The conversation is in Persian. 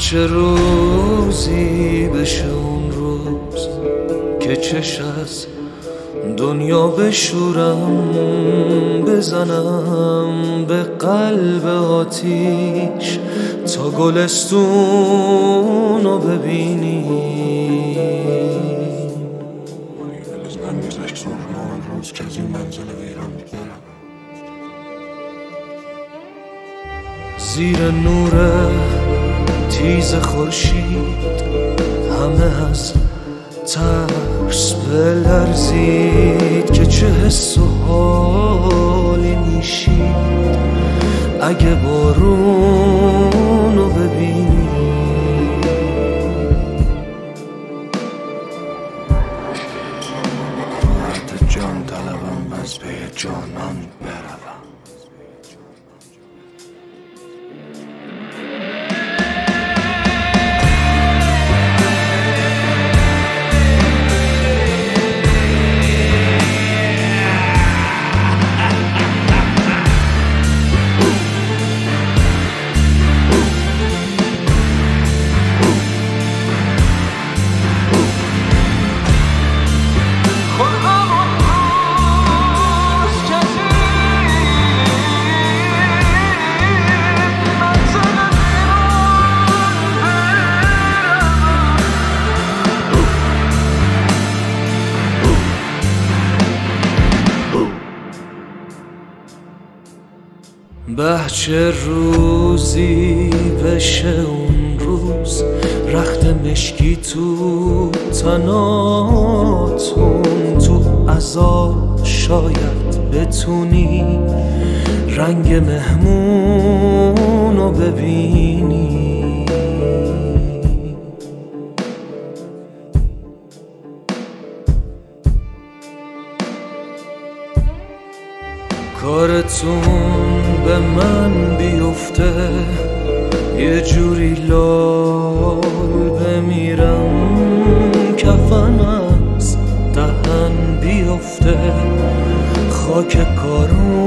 چه روزی بشه اون روز که چش از دنیا بشورم، بزنم به قلب آتیش تا گلستون رو ببینی. زیر نور تیز خورشید همه از ترس بلرزید که چه حس و حالی میشید اگه بارون رو ببینی. مرد جان طلبم از پی جانان بروم. چه روزی بشه اون روز رخت مشکی تو تناتون، تو عزا شاید بتونی رنگ مهمون رو ببینی. کارتون به من بیفته یه جوری لال بمیرم، کفن از دهن بیفته خاک کارون